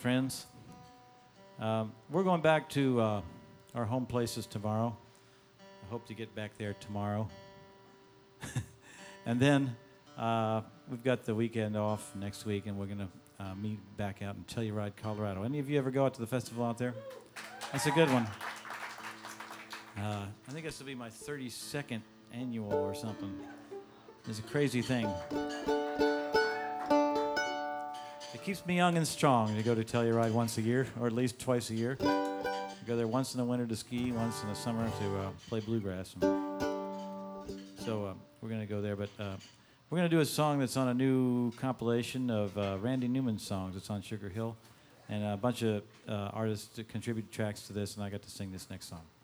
friends. We're going back to our home places tomorrow. I hope to get back there tomorrow. And then we've got the weekend off next week, and we're going to meet back out in Telluride, Colorado. Any of you ever go out to the festival out there? That's a good one. I think this will be my 32nd annual or something. It's a crazy thing. It keeps me young and strong to go to Telluride once a year, or at least twice a year. I go there once in the winter to ski, once in the summer to play bluegrass. So we're going to go there, but we're going to do a song that's on a new compilation of Randy Newman songs. It's on Sugar Hill, and a bunch of artists contribute tracks to this, and I got to sing this next song.